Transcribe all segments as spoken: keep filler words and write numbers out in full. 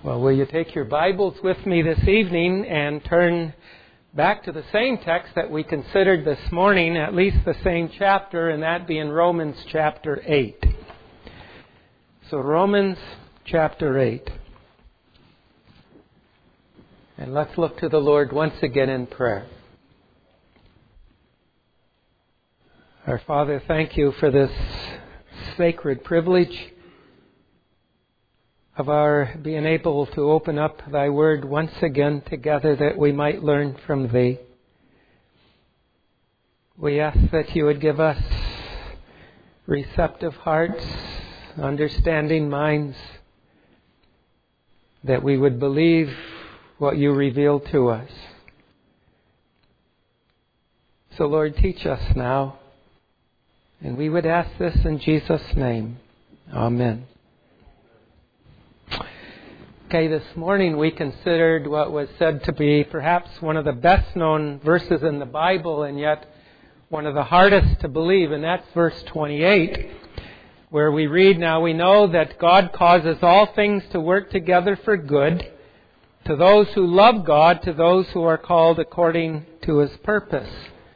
Well, will you take your Bibles with me this evening and turn back to the same text that we considered this morning, at least the same chapter, and that being Romans chapter eight. So Romans chapter eight. And let's look to the Lord once again in prayer. Our Father, thank you for this sacred privilege of our being able to open up Thy Word once again together that we might learn from Thee. We ask that You would give us receptive hearts, understanding minds, that we would believe what You reveal to us. So Lord, teach us now. And we would ask this in Jesus' name. Amen. Okay, this morning we considered what was said to be perhaps one of the best known verses in the Bible, and yet one of the hardest to believe, and that's verse twenty-eight, where we read, "Now we know that God causes all things to work together for good, to those who love God, to those who are called according to His purpose."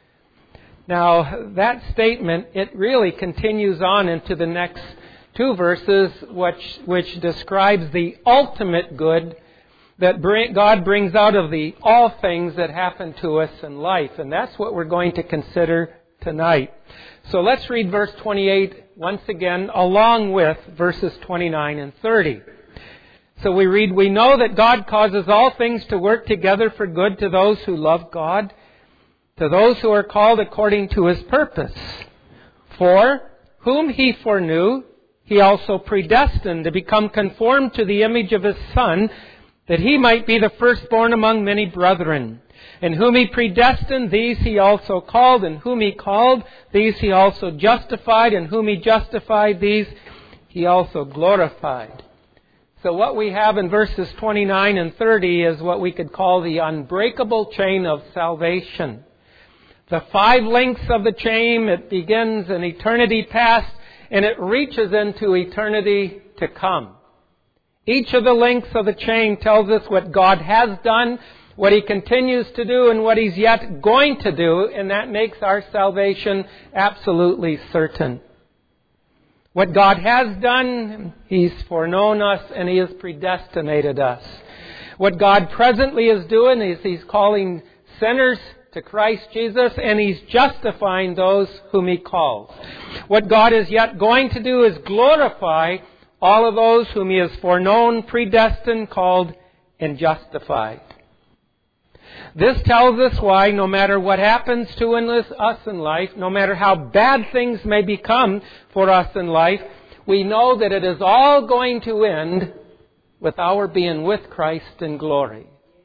Now, that statement, it really continues on into the next two verses, which, which describes the ultimate good that bring, God brings out of the all things that happen to us in life. And that's what we're going to consider tonight. So let's read verse twenty-eight once again, along with verses twenty-nine and thirty. So we read, "We know that God causes all things to work together for good to those who love God, to those who are called according to His purpose. For whom He foreknew, He also predestined to become conformed to the image of His Son, that He might be the firstborn among many brethren. And whom He predestined, these He also called. And whom He called, these He also justified. And whom He justified, these He also glorified." So what we have in verses twenty-nine and thirty is what we could call the unbreakable chain of salvation. The five links of the chain, it begins in eternity past, and it reaches into eternity to come. Each of the links of the chain tells us what God has done, what He continues to do, and what He's yet going to do, and that makes our salvation absolutely certain. What God has done, He's foreknown us and He has predestinated us. What God presently is doing is He's calling sinners to Christ Jesus, and He's justifying those whom He calls. What God is yet going to do is glorify all of those whom He has foreknown, predestined, called, and justified. This tells us why no matter what happens to us in life, no matter how bad things may become for us in life, we know that it is all going to end with our being with Christ in glory.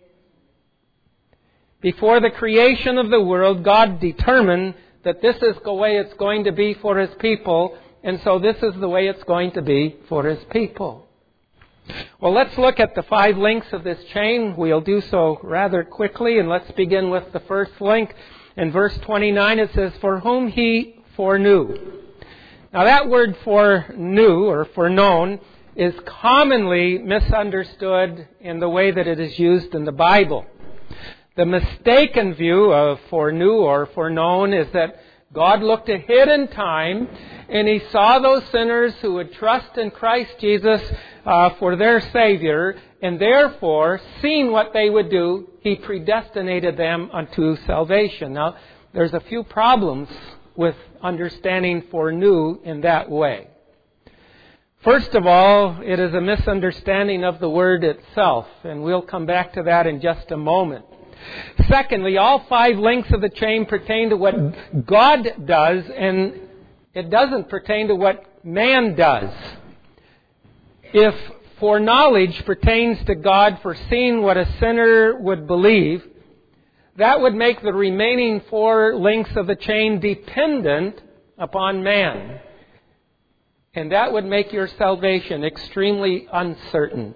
Before the creation of the world, God determined that this is the way it's going to be for His people, and so this is the way it's going to be for His people. Well, let's look at the five links of this chain. We'll do so rather quickly, and let's begin with the first link. In verse twenty-nine, it says, "For whom He foreknew." Now, that word foreknew, or foreknown, is commonly misunderstood in the way that it is used in the Bible. The mistaken view of foreknew or foreknown is that God looked ahead in time and He saw those sinners who would trust in Christ Jesus uh, for their Savior, and therefore, seeing what they would do, He predestinated them unto salvation. Now, there's a few problems with understanding foreknew in that way. First of all, it is a misunderstanding of the word itself, and we'll come back to that in just a moment. Secondly, all five links of the chain pertain to what God does, and it doesn't pertain to what man does. If foreknowledge pertains to God foreseeing what a sinner would believe, that would make the remaining four links of the chain dependent upon man. And that would make your salvation extremely uncertain.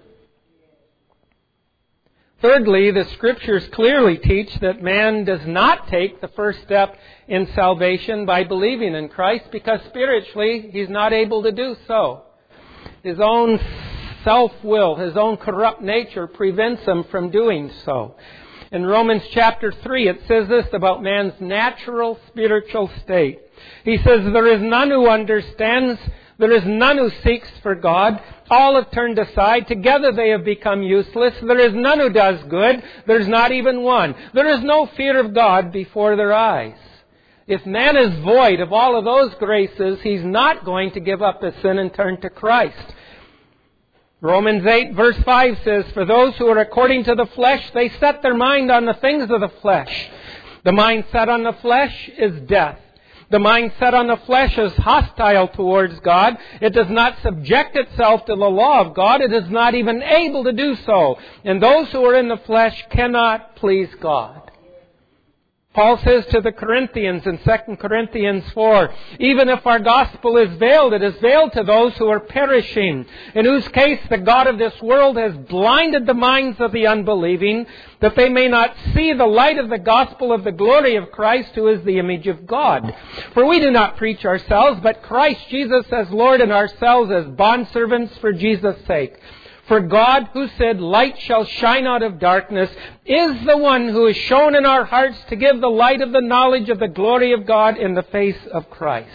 Thirdly, the Scriptures clearly teach that man does not take the first step in salvation by believing in Christ, because spiritually he's not able to do so. His own self-will, his own corrupt nature prevents him from doing so. In Romans chapter three, it says this about man's natural spiritual state. He says, there is none who understands, there is none who seeks for God. All have turned aside. Together they have become useless. There is none who does good. There's not even one. There is no fear of God before their eyes. If man is void of all of those graces, he's not going to give up his sin and turn to Christ. Romans eight verse five says, for those who are according to the flesh, they set their mind on the things of the flesh. The mind set on the flesh is death. The mind set on the flesh is hostile towards God. It does not subject itself to the law of God. It is not even able to do so. And those who are in the flesh cannot please God. Paul says to the Corinthians in Second Corinthians four, even if our gospel is veiled, it is veiled to those who are perishing, in whose case the God of this world has blinded the minds of the unbelieving, that they may not see the light of the gospel of the glory of Christ, who is the image of God. For we do not preach ourselves, but Christ Jesus as Lord, and ourselves as bondservants for Jesus' sake. For God, who said, light shall shine out of darkness, is the one who is shown in our hearts to give the light of the knowledge of the glory of God in the face of Christ.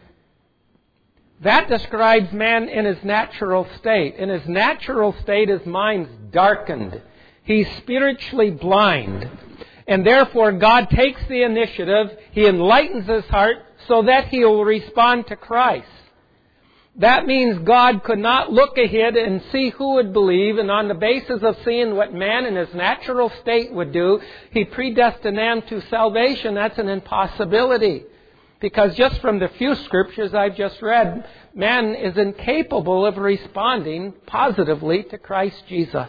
That describes man in his natural state. In his natural state, his mind's darkened. He's spiritually blind. And therefore, God takes the initiative. He enlightens his heart so that he will respond to Christ. That means God could not look ahead and see who would believe, and on the basis of seeing what man in his natural state would do, He predestined them to salvation. That's an impossibility. Because just from the few scriptures I've just read, man is incapable of responding positively to Christ Jesus.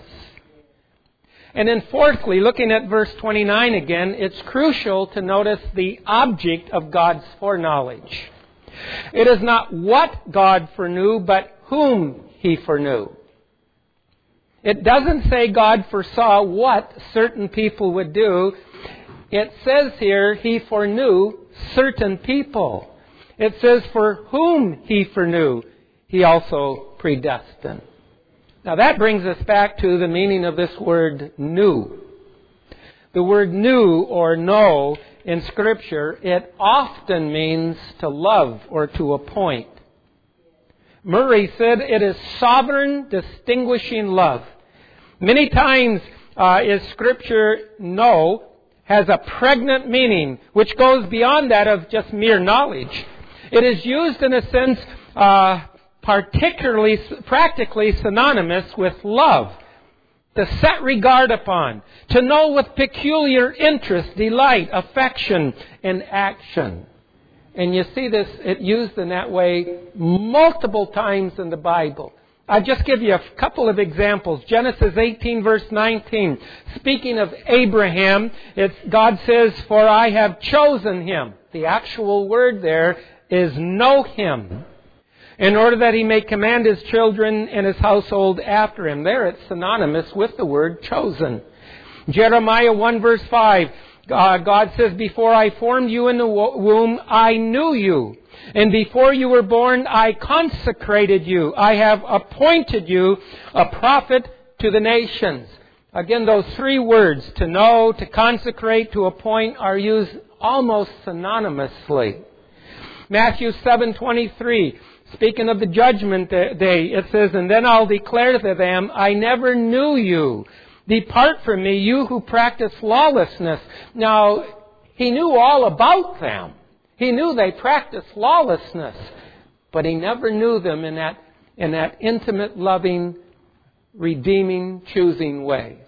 And then fourthly, looking at verse twenty-nine again, it's crucial to notice the object of God's foreknowledge. It is not what God foreknew, but whom He foreknew. It doesn't say God foresaw what certain people would do. It says here He foreknew certain people. It says for whom He foreknew, He also predestined. Now that brings us back to the meaning of this word knew. The word knew or know in Scripture, it often means to love or to appoint. Murray said it is sovereign, distinguishing love. Many times uh, is Scripture know has a pregnant meaning which goes beyond that of just mere knowledge. It is used in a sense uh, particularly, practically synonymous with love. To set regard upon, to know with peculiar interest, delight, affection, and action. And you see this, it used in that way multiple times in the Bible. I'll just give you a couple of examples. Genesis eighteen verse nineteen. Speaking of Abraham, it's, God says, for I have chosen him. The actual word there is know him, in order that he may command his children and his household after him. There it's synonymous with the word chosen. Jeremiah one verse five. Uh, God says, before I formed you in the womb, I knew you. And before you were born, I consecrated you. I have appointed you a prophet to the nations. Again, those three words, to know, to consecrate, to appoint, are used almost synonymously. Matthew seven twenty-three. Speaking of the judgment day, it says, and then I'll declare to them, I never knew you. Depart from me, you who practice lawlessness. Now, He knew all about them. He knew they practiced lawlessness. But He never knew them in that, in that intimate, loving, redeeming, choosing way.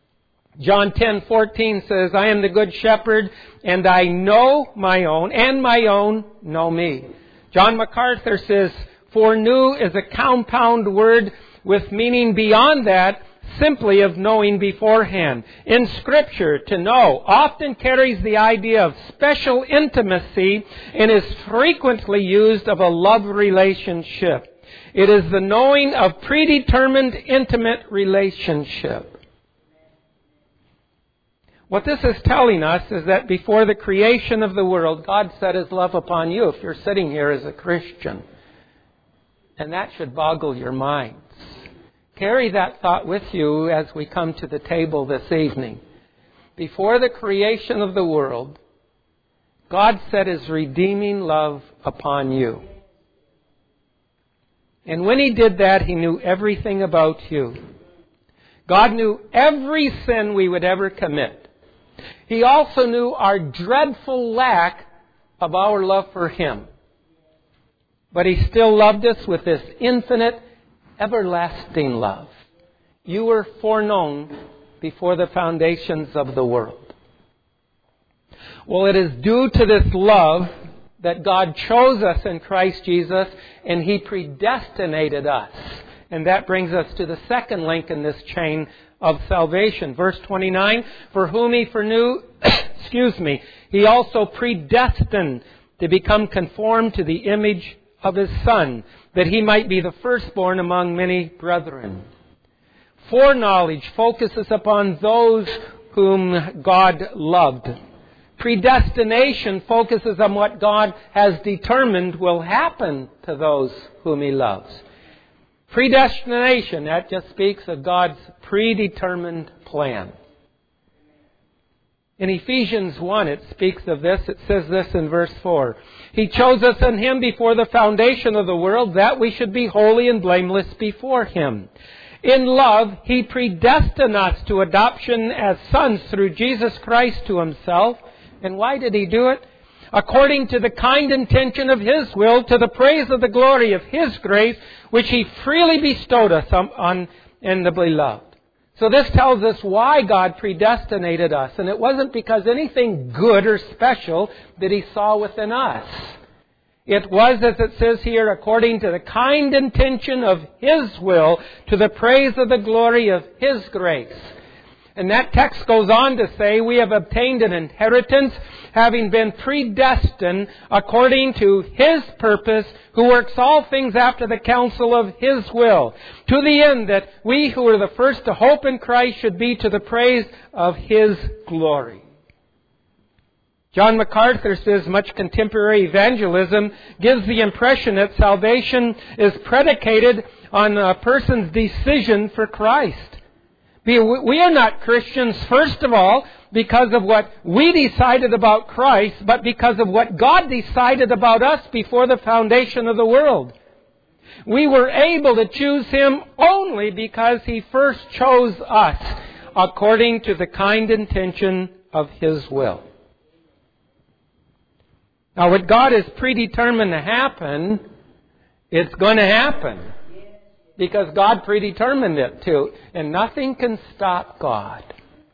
John ten fourteen says, I am the good shepherd, and I know my own, and my own know me. John MacArthur says, for knew is a compound word with meaning beyond that, simply of knowing beforehand. In Scripture, to know often carries the idea of special intimacy and is frequently used of a love relationship. It is the knowing of predetermined intimate relationship. What this is telling us is that before the creation of the world, God set His love upon you if you're sitting here as a Christian. And that should boggle your minds. carry that thought with you as we come to the table this evening. Before the creation of the world, God set His redeeming love upon you. And when He did that, He knew everything about you. God knew every sin we would ever commit. He also knew our dreadful lack of our love for Him. But He still loved us with this infinite, everlasting love. You were foreknown before the foundations of the world. Well, it is due to this love that God chose us in Christ Jesus, and He predestinated us. And that brings us to the second link in this chain of salvation. Verse twenty-nine, for whom He foreknew, excuse me, He also predestined to become conformed to the image of His Son, that He might be the firstborn among many brethren. Foreknowledge focuses upon those whom God loved. Predestination focuses on what God has determined will happen to those whom He loves. Predestination, that just speaks of God's predetermined plan. In Ephesians one, it speaks of this. It says this in verse four. He chose us in Him before the foundation of the world, that we should be holy and blameless before Him. In love, He predestined us to adoption as sons through Jesus Christ to Himself. And why did He do it? According to the kind intention of His will, to the praise of the glory of His grace, which He freely bestowed us on, on in the beloved. So this tells us why God predestinated us. And it wasn't because anything good or special that He saw within us. It was, as it says here, according to the kind intention of His will, to the praise of the glory of His grace. And that text goes on to say, we have obtained an inheritance, having been predestined according to His purpose, who works all things after the counsel of His will, to the end that we who are the first to hope in Christ should be to the praise of His glory. John MacArthur says much contemporary evangelism gives the impression that salvation is predicated on a person's decision for Christ. We are not Christians, first of all, because of what we decided about Christ, but because of what God decided about us before the foundation of the world. We were able to choose Him only because He first chose us according to the kind intention of His will. Now, what God has predetermined to happen, it's going to happen. Because God predetermined it to. And nothing can stop God.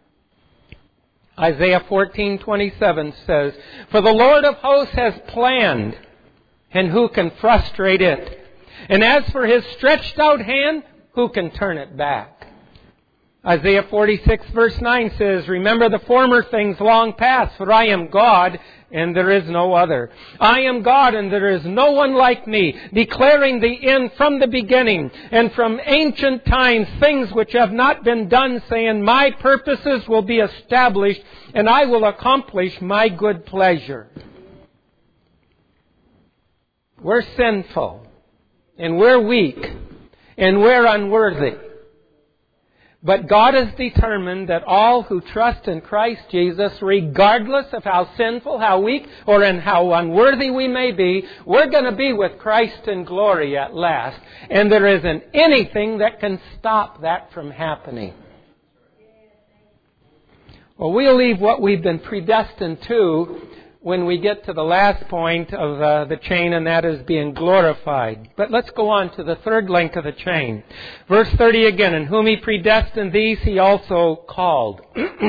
Isaiah fourteen twenty-seven says, for the Lord of hosts has planned, and who can frustrate it? And as for His stretched out hand, who can turn it back? Isaiah forty-six verse nine says, remember the former things long past, for I am God, and there is no other. I am God, and there is no one like me, declaring the end from the beginning, and from ancient times things which have not been done, saying, my purposes will be established, and I will accomplish my good pleasure. We're sinful, and we're weak, and we're unworthy. But God has determined that all who trust in Christ Jesus, regardless of how sinful, how weak, or in how unworthy we may be, we're going to be with Christ in glory at last. And there isn't anything that can stop that from happening. Well, we'll leave what we've been predestined to when we get to the last point of uh, the chain, and that is being glorified. But let's go on to the third link of the chain. Verse thirty again, in whom He predestined, these He also called.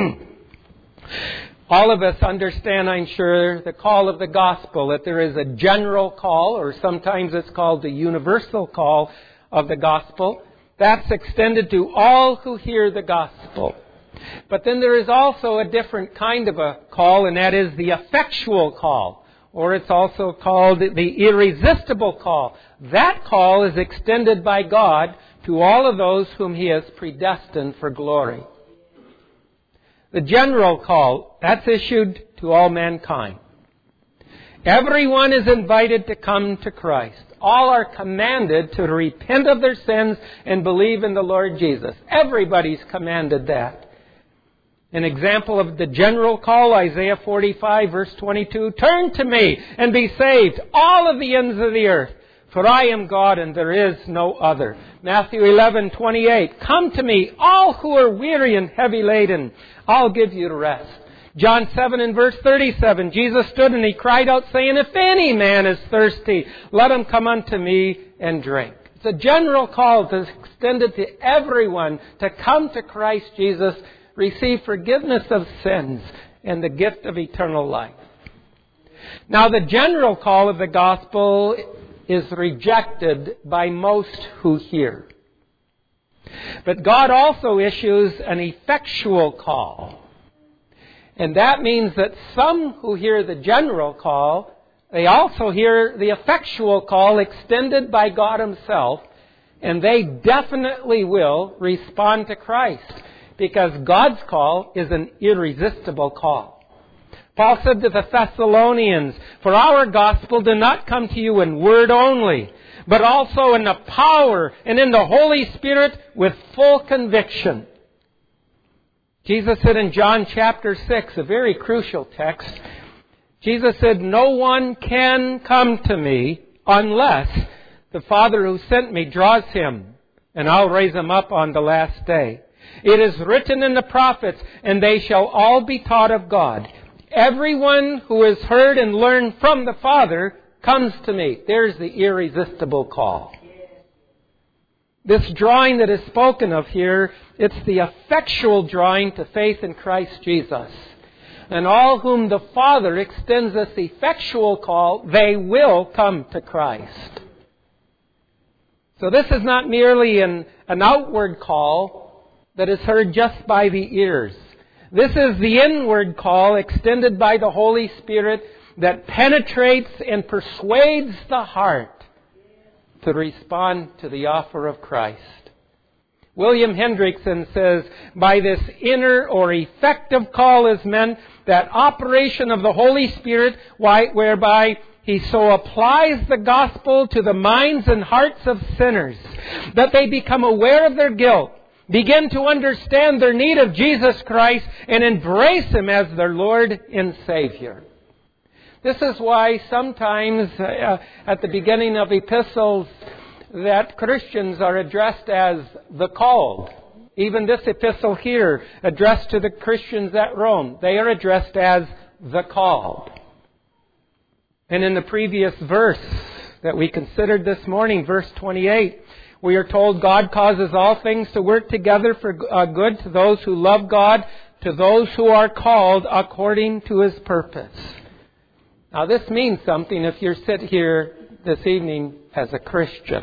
All of us understand, I'm sure, the call of the gospel, that there is a general call, or sometimes it's called the universal call of the gospel. That's extended to all who hear the gospel. But then there is also a different kind of a call, and that is the effectual call. Or it's also called the irresistible call. That call is extended by God to all of those whom He has predestined for glory. The general call, that's issued to all mankind. Everyone is invited to come to Christ. All are commanded to repent of their sins and believe in the Lord Jesus. Everybody's commanded that. An example of the general call, Isaiah forty-five, verse twenty-two, "Turn to me and be saved, all of the ends of the earth, for I am God and there is no other." Matthew eleven, twenty-eight, "Come to me, all who are weary and heavy laden, I'll give you rest." John seven and verse thirty-seven, Jesus stood and He cried out, saying, "If any man is thirsty, let him come unto me and drink." It's a general call that's extended to everyone to come to Christ Jesus, receive forgiveness of sins and the gift of eternal life. Now, the general call of the gospel is rejected by most who hear. But God also issues an effectual call. And that means that some who hear the general call, they also hear the effectual call extended by God Himself, and they definitely will respond to Christ, because God's call is an irresistible call. Paul said to the Thessalonians, "For our gospel did not come to you in word only, but also in the power and in the Holy Spirit with full conviction." Jesus said in John chapter six, a very crucial text, Jesus said, "No one can come to me unless the Father who sent me draws him, and I'll raise him up on the last day. It is written in the prophets, and they shall all be taught of God. Everyone who has heard and learned from the Father comes to me." There's the irresistible call. This drawing that is spoken of here, it's the effectual drawing to faith in Christ Jesus. And all whom the Father extends this effectual call, they will come to Christ. So this is not merely an, an outward call that is heard just by the ears. This is the inward call extended by the Holy Spirit that penetrates and persuades the heart to respond to the offer of Christ. William Hendrickson says, "By this inner or effective call is meant that operation of the Holy Spirit whereby He so applies the gospel to the minds and hearts of sinners that they become aware of their guilt, begin to understand their need of Jesus Christ, and embrace Him as their Lord and Savior." This is why sometimes uh, at the beginning of epistles that Christians are addressed as the called. Even this epistle here, addressed to the Christians at Rome, they are addressed as the called. And in the previous verse that we considered this morning, verse twenty-eight, we are told God causes all things to work together for uh, good to those who love God, to those who are called according to His purpose. Now this means something if you sit here this evening as a Christian.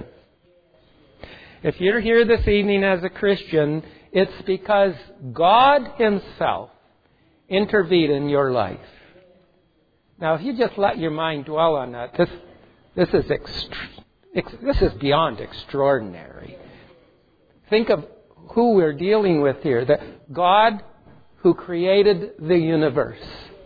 If you're here this evening as a Christian, it's because God Himself intervened in your life. Now if you just let your mind dwell on that, this this is ext- this is beyond extraordinary. Think of who we're dealing with here. That God who created the universe.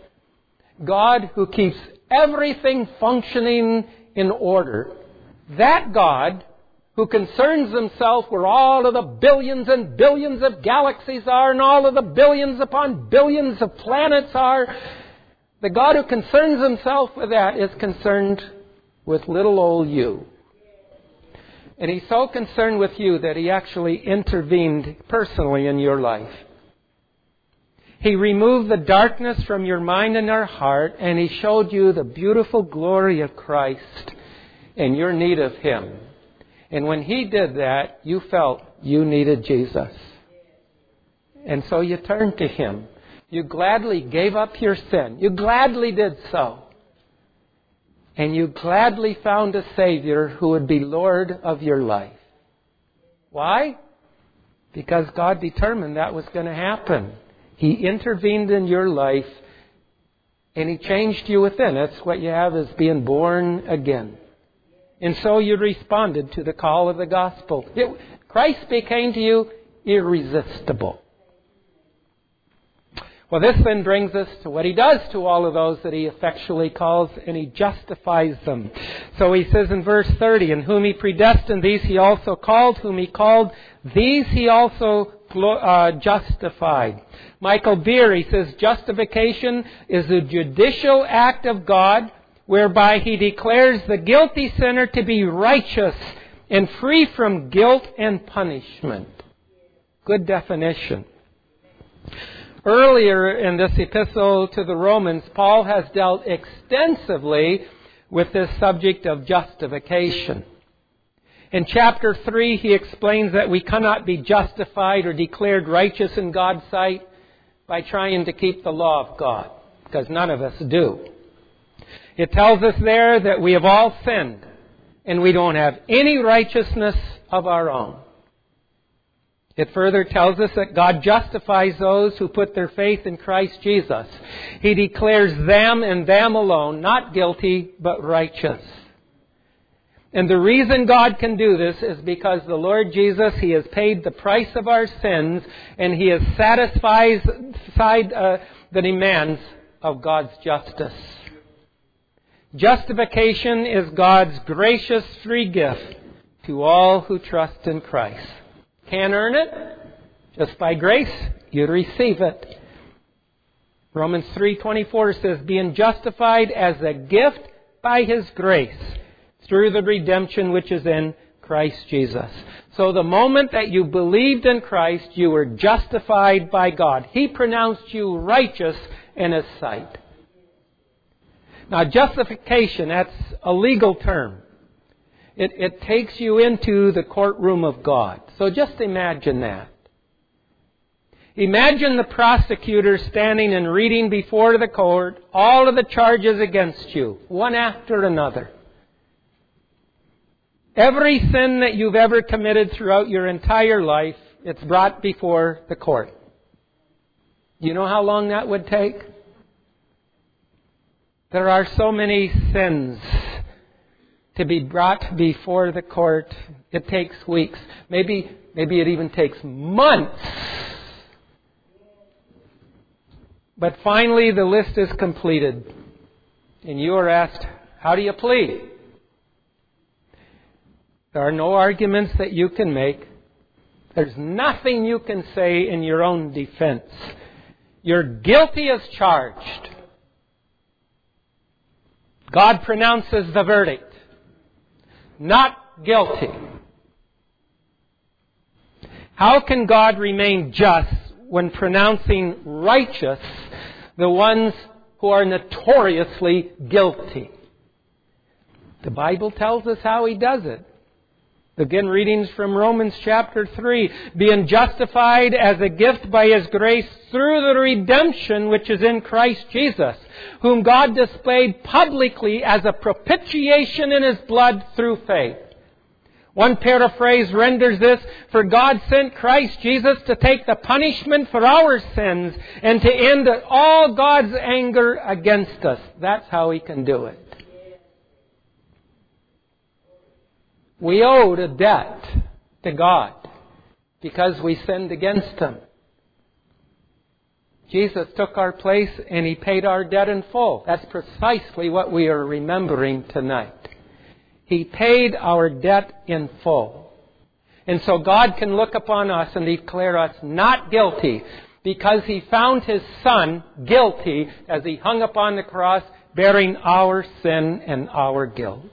God who keeps everything functioning in order. That God who concerns Himself where all of the billions and billions of galaxies are and all of the billions upon billions of planets are. The God who concerns Himself with that is concerned with little old you. And He's so concerned with you that He actually intervened personally in your life. He removed the darkness from your mind and your heart, and He showed you the beautiful glory of Christ and your need of Him. And when He did that, you felt you needed Jesus. And so you turned to Him. You gladly gave up your sin. You gladly did so. And you gladly found a Savior who would be Lord of your life. Why? Because God determined that was going to happen. He intervened in your life and He changed you within. That's what you have, is being born again. And so you responded to the call of the gospel. It, Christ became to you irresistible. Well, this then brings us to what He does to all of those that He effectually calls, and He justifies them. So He says in verse thirty, "And whom He predestined, these He also called. Whom He called, these He also uh, justified." Michael Beer, he says, justification is a judicial act of God whereby He declares the guilty sinner to be righteous and free from guilt and punishment. Good definition. Earlier in this epistle to the Romans, Paul has dealt extensively with this subject of justification. In chapter three, he explains that we cannot be justified or declared righteous in God's sight by trying to keep the law of God, because none of us do. It tells us there that we have all sinned and we don't have any righteousness of our own. It further tells us that God justifies those who put their faith in Christ Jesus. He declares them and them alone not guilty but righteous. And the reason God can do this is because the Lord Jesus, He has paid the price of our sins, and He has satisfied uh, the demands of God's justice. Justification is God's gracious free gift to all who trust in Christ. Can't earn it. Just by grace, you receive it. Romans three twenty-four says, "Being justified as a gift by His grace, through the redemption which is in Christ Jesus." So the moment that you believed in Christ, you were justified by God. He pronounced you righteous in His sight. Now, justification, that's a legal term. It, it takes you into the courtroom of God. So just imagine that. Imagine the prosecutor standing and reading before the court all of the charges against you, one after another. Every sin that you've ever committed throughout your entire life, it's brought before the court. You know how long that would take? There are so many sins to be brought before the court. It takes weeks. Maybe, maybe it even takes months. But finally the list is completed. And you are asked, how do you plead? There are no arguments that you can make. There's nothing you can say in your own defense. You're guilty as charged. God pronounces the verdict. Not guilty. How can God remain just when pronouncing righteous the ones who are notoriously guilty? The Bible tells us how He does it. Again, readings from Romans chapter three. "Being justified as a gift by His grace through the redemption which is in Christ Jesus, whom God displayed publicly as a propitiation in His blood through faith." One paraphrase renders this, "For God sent Christ Jesus to take the punishment for our sins and to end all God's anger against us." That's how He can do it. We owed a debt to God because we sinned against Him. Jesus took our place and He paid our debt in full. That's precisely what we are remembering tonight. He paid our debt in full. And so God can look upon us and declare us not guilty because He found His Son guilty as He hung upon the cross bearing our sin and our guilt.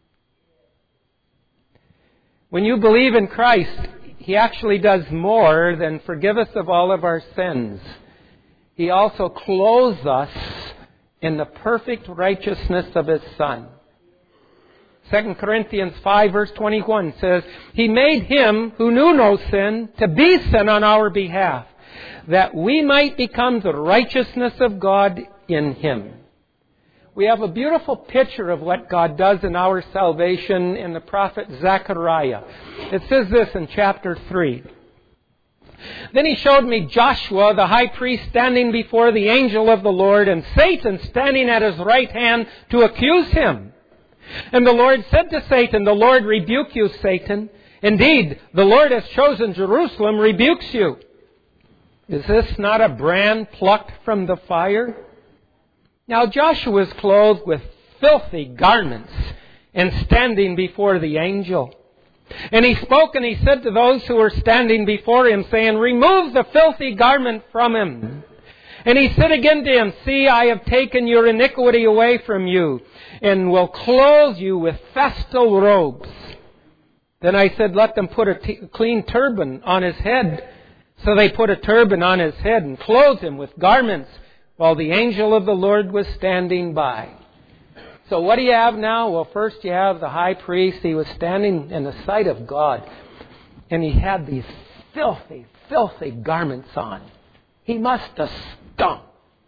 When you believe in Christ, He actually does more than forgive us of all of our sins. He also clothes us in the perfect righteousness of His Son. Second Corinthians five verse twenty-one says, "He made Him who knew no sin to be sin on our behalf, that we might become the righteousness of God in Him." We have a beautiful picture of what God does in our salvation in the prophet Zechariah. It says this in chapter three. "Then He showed me Joshua, the high priest, standing before the angel of the Lord, and Satan standing at his right hand to accuse him. And the Lord said to Satan, 'The Lord rebuke you, Satan. Indeed, the Lord has chosen Jerusalem, rebukes you.' Is this not a brand plucked from the fire? Now Joshua was clothed with filthy garments and standing before the angel. And he spoke and he said to those who were standing before him, saying, remove the filthy garment from him. And he said again to him, see, I have taken your iniquity away from you, and will clothe you with festal robes. Then I said, let them put a t- clean turban on his head. So they put a turban on his head and clothed him with garments, while the angel of the Lord was standing by. So what do you have now? Well, first you have the high priest. He was standing in the sight of God, and he had these filthy, filthy garments on. He must have stunk.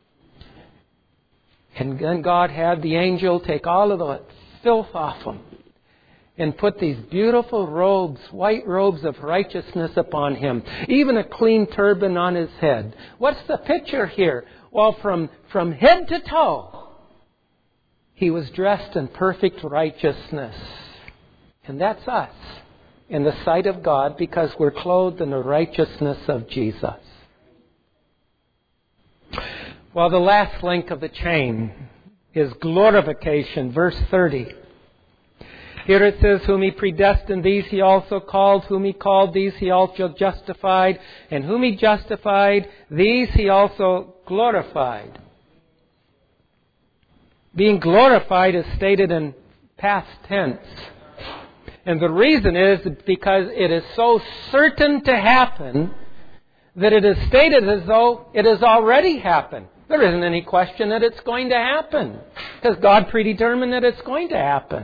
And then God had the angel take all of the filth off him and put these beautiful robes, white robes of righteousness upon him, even a clean turban on his head. What's the picture here? Well, from, from head to toe, he was dressed in perfect righteousness. And that's us in the sight of God, because we're clothed in the righteousness of Jesus. Well, the last link of the chain is glorification, verse thirty. Here it says, whom he predestined, these he also called. Whom he called, these he also justified. And whom he justified, these he also glorified. Being glorified is stated in past tense. And the reason is because it is so certain to happen that it is stated as though it has already happened. There isn't any question that it's going to happen, because God predetermined that it's going to happen.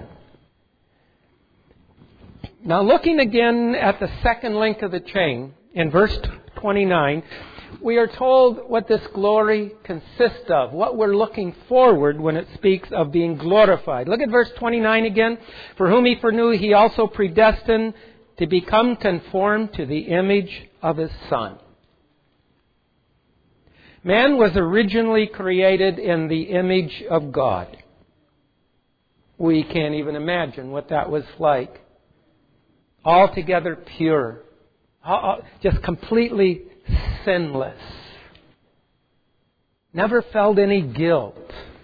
Now, looking again at the second link of the chain, in verse twenty-nine, we are told what this glory consists of, what we're looking forward when it speaks of being glorified. Look at verse twenty-nine again. For whom he foreknew, he also predestined to become conformed to the image of his Son. Man was originally created in the image of God. We can't even imagine what that was like. Altogether pure. Just completely sinless. Never felt any guilt.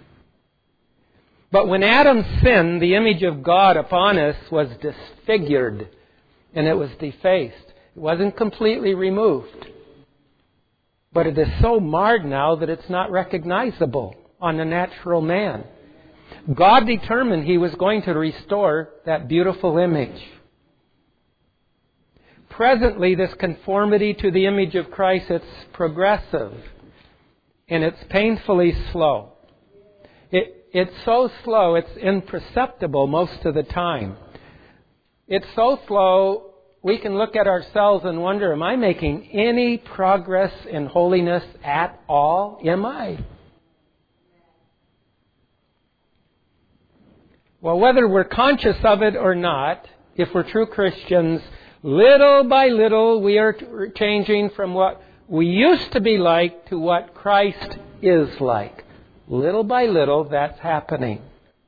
But when Adam sinned, the image of God upon us was disfigured and it was defaced. It wasn't completely removed. But it is so marred now that it's not recognizable on the natural man. God determined He was going to restore that beautiful image. Presently, this conformity to the image of Christ, it's progressive and it's painfully slow. It, it's so slow, it's imperceptible most of the time. It's so slow, we can look at ourselves and wonder, am I making any progress in holiness at all? Am I? Well, whether we're conscious of it or not, if we're true Christians, little by little we are changing from what we used to be like to what Christ is like. Little by little, that's happening.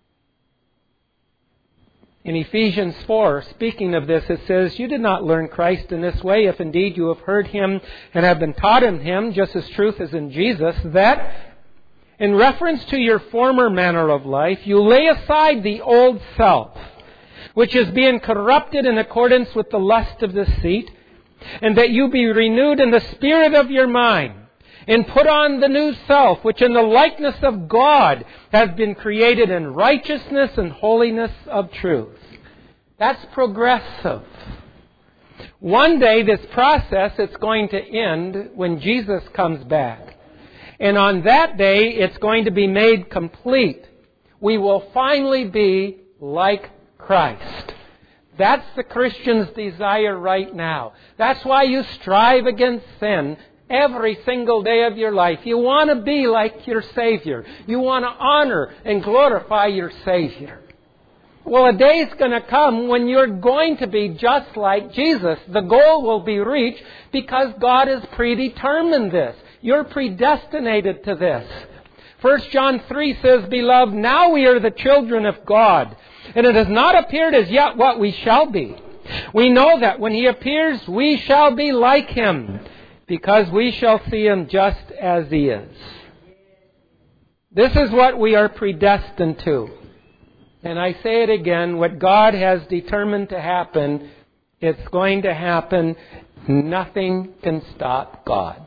In Ephesians four, speaking of this, it says, you did not learn Christ in this way, if indeed you have heard Him and have been taught in Him, just as truth is in Jesus, that in reference to your former manner of life, you lay aside the old self, which is being corrupted in accordance with the lust of deceit, and that you be renewed in the spirit of your mind, and put on the new self, which in the likeness of God has been created in righteousness and holiness of truth. That's progressive. One day this process is going to end when Jesus comes back. And on that day it's going to be made complete. We will finally be like Christ. That's the Christian's desire right now. That's why you strive against sin every single day of your life. You want to be like your Savior. You want to honor and glorify your Savior. Well, a day is going to come when you're going to be just like Jesus. The goal will be reached because God has predetermined this. You're predestinated to this. First John three says, Beloved, now we are the children of God, and it has not appeared as yet what we shall be. We know that when He appears, we shall be like Him, because we shall see Him just as He is. This is what we are predestined to. And I say it again, what God has determined to happen, it's going to happen. Nothing can stop God.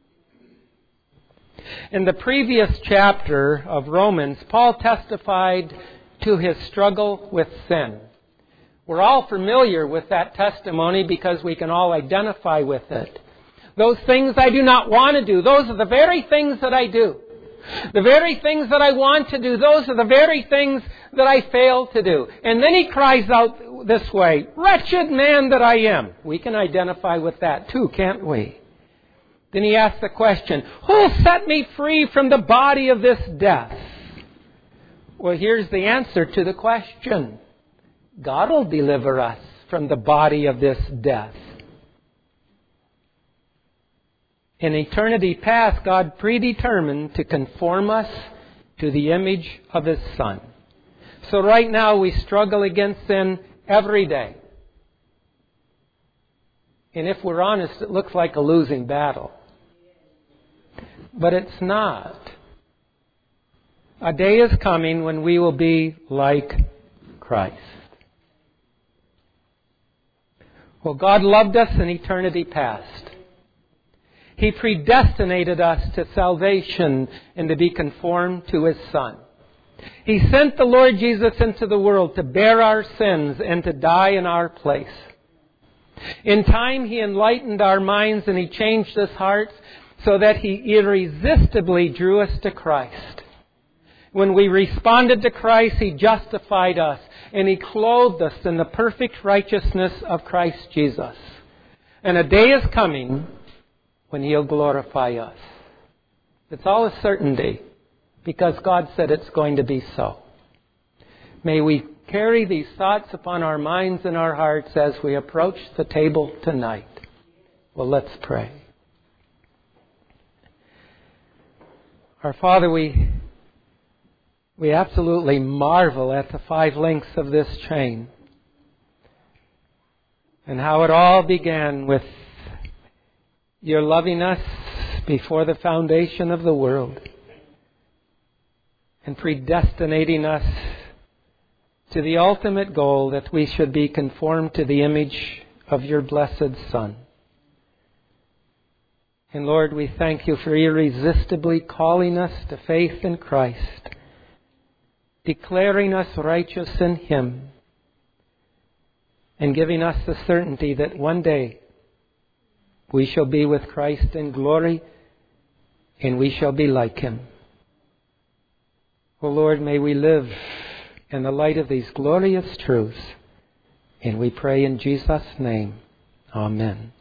In the previous chapter of Romans, Paul testified to his struggle with sin. We're all familiar with that testimony because we can all identify with it. Those things I do not want to do, those are the very things that I do. The very things that I want to do, those are the very things that I fail to do. And then he cries out this way, "Wretched man that I am." We can identify with that too, can't we? Then he asks the question, "Who will set me free from the body of this death?" Well, here's the answer to the question. God will deliver us from the body of this death. In eternity past, God predetermined to conform us to the image of His Son. So right now we struggle against sin every day. And if we're honest, it looks like a losing battle. But it's not. A day is coming when we will be like Christ. Well, God loved us in eternity past. He predestinated us to salvation and to be conformed to His Son. He sent the Lord Jesus into the world to bear our sins and to die in our place. In time, He enlightened our minds and He changed our hearts so that He irresistibly drew us to Christ. When we responded to Christ, He justified us and He clothed us in the perfect righteousness of Christ Jesus. And a day is coming when He'll glorify us. It's all a certainty because God said it's going to be so. May we carry these thoughts upon our minds and our hearts as we approach the table tonight. Well, let's pray. Our Father, we, we absolutely marvel at the five links of this chain and how it all began with Your loving us before the foundation of the world and predestinating us to the ultimate goal that we should be conformed to the image of Your blessed Son. And Lord, we thank You for irresistibly calling us to faith in Christ, declaring us righteous in Him, and giving us the certainty that one day we shall be with Christ in glory, and we shall be like Him. Oh Lord, may we live in the light of these glorious truths. And we pray in Jesus' name. Amen.